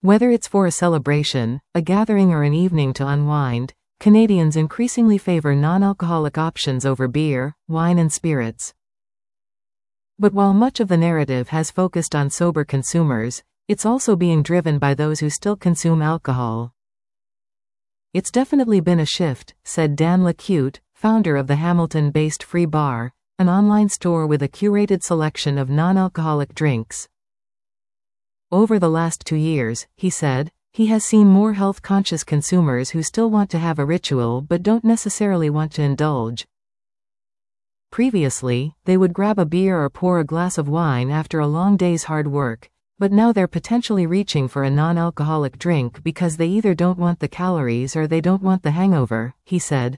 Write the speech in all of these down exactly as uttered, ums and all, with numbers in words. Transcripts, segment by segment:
Whether it's for a celebration, a gathering or an evening to unwind, Canadians increasingly favor non-alcoholic options over beer, wine and spirits. But while much of the narrative has focused on sober consumers, it's also being driven by those who still consume alcohol. It's definitely been a shift, said Dan LeCute, founder of the Hamilton-based Free Bar, an online store with a curated selection of non-alcoholic drinks. Over the last two years, he said, he has seen more health-conscious consumers who still want to have a ritual but don't necessarily want to indulge. Previously, they would grab a beer or pour a glass of wine after a long day's hard work, but now they're potentially reaching for a non-alcoholic drink because they either don't want the calories or they don't want the hangover, he said.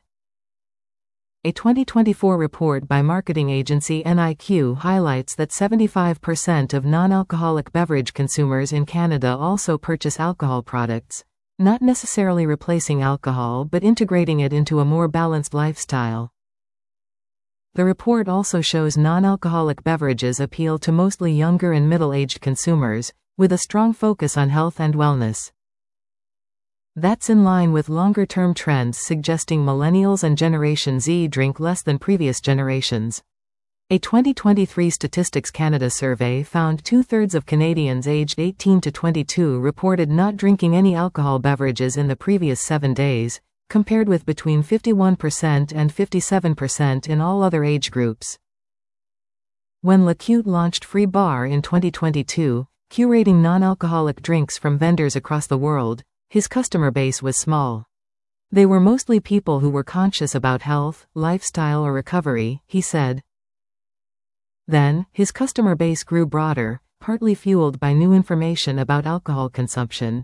A twenty twenty-four report by marketing agency N I Q highlights that seventy-five percent of non-alcoholic beverage consumers in Canada also purchase alcohol products, not necessarily replacing alcohol but integrating it into a more balanced lifestyle. The report also shows non-alcoholic beverages appeal to mostly younger and middle-aged consumers, with a strong focus on health and wellness. That's in line with longer-term trends suggesting millennials and Generation Z drink less than previous generations. A twenty twenty-three Statistics Canada survey found two-thirds of Canadians aged eighteen to twenty-two reported not drinking any alcohol beverages in the previous seven days, compared with between fifty-one percent and fifty-seven percent in all other age groups. When LeCute launched Free Bar in twenty twenty-two, curating non-alcoholic drinks from vendors across the world, his customer base was small. They were mostly people who were conscious about health, lifestyle or recovery, he said. Then, his customer base grew broader, partly fueled by new information about alcohol consumption.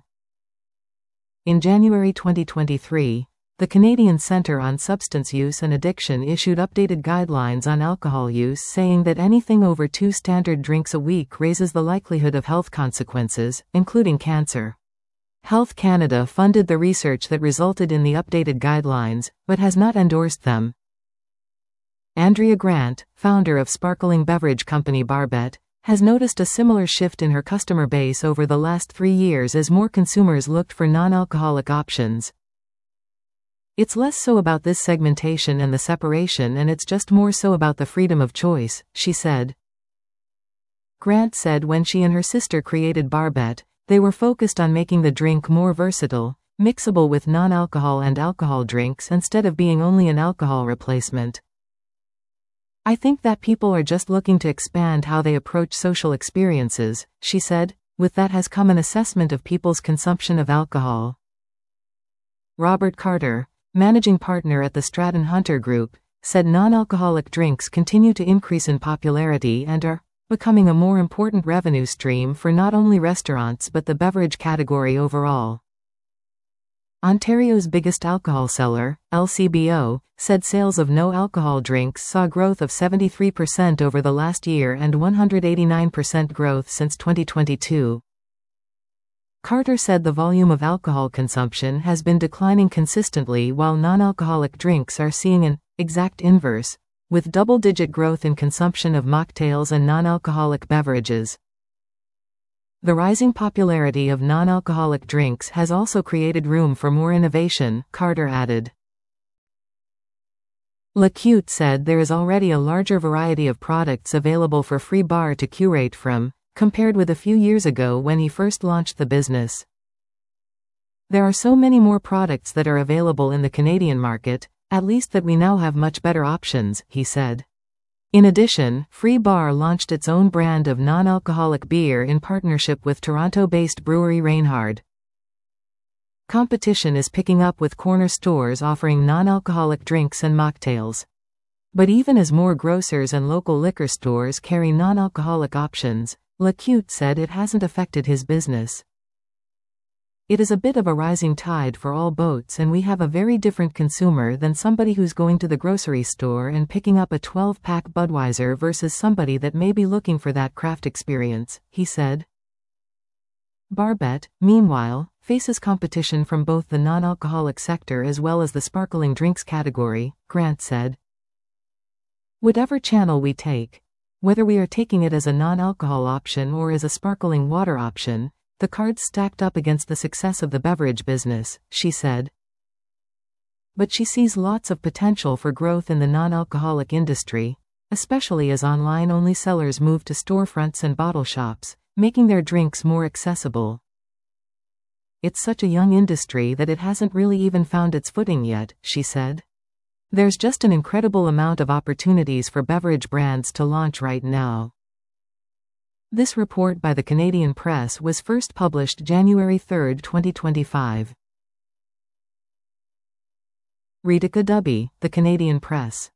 In January twenty twenty-three, the Canadian Centre on Substance Use and Addiction issued updated guidelines on alcohol use, saying that anything over two standard drinks a week raises the likelihood of health consequences, including cancer. Health Canada funded the research that resulted in the updated guidelines, but has not endorsed them. Andrea Grant, founder of sparkling beverage company Barbet, has noticed a similar shift in her customer base over the last three years as more consumers looked for non-alcoholic options. It's less so about this segmentation and the separation, and it's just more so about the freedom of choice, she said. Grant said when she and her sister created Barbet, they were focused on making the drink more versatile, mixable with non-alcohol and alcohol drinks instead of being only an alcohol replacement. I think that people are just looking to expand how they approach social experiences, she said. With that has come an assessment of people's consumption of alcohol. Robert Carter, managing partner at the Stratton Hunter Group, said non-alcoholic drinks continue to increase in popularity and are becoming a more important revenue stream for not only restaurants but the beverage category overall. Ontario's biggest alcohol seller, L C B O, said sales of no-alcohol drinks saw growth of seventy-three percent over the last year and one hundred eighty-nine percent growth since twenty twenty-two. Carter said the volume of alcohol consumption has been declining consistently while non-alcoholic drinks are seeing an exact inverse, with double-digit growth in consumption of mocktails and non-alcoholic beverages. The rising popularity of non-alcoholic drinks has also created room for more innovation, Carter added. LeCute said there is already a larger variety of products available for Free Bar to curate from, compared with a few years ago when he first launched the business. There are so many more products that are available in the Canadian market, at least that we now have much better options, he said. In addition, Free Bar launched its own brand of non-alcoholic beer in partnership with Toronto-based brewery Reinhard. Competition is picking up with corner stores offering non-alcoholic drinks and mocktails. But even as more grocers and local liquor stores carry non-alcoholic options, LeCute said it hasn't affected his business. It is a bit of a rising tide for all boats, and we have a very different consumer than somebody who's going to the grocery store and picking up a twelve-pack Budweiser versus somebody that may be looking for that craft experience, he said. Barbet, meanwhile, faces competition from both the non-alcoholic sector as well as the sparkling drinks category, Grant said. Whatever channel we take, whether we are taking it as a non-alcohol option or as a sparkling water option, The cards stacked up against the success of the beverage business, she said. But she sees lots of potential for growth in the non-alcoholic industry, especially as online-only sellers move to storefronts and bottle shops, making their drinks more accessible. It's such a young industry that it hasn't really even found its footing yet, she said. There's just an incredible amount of opportunities for beverage brands to launch right now. This report by the Canadian Press was first published January third, twenty twenty-five. Ritika Dubey, The Canadian Press.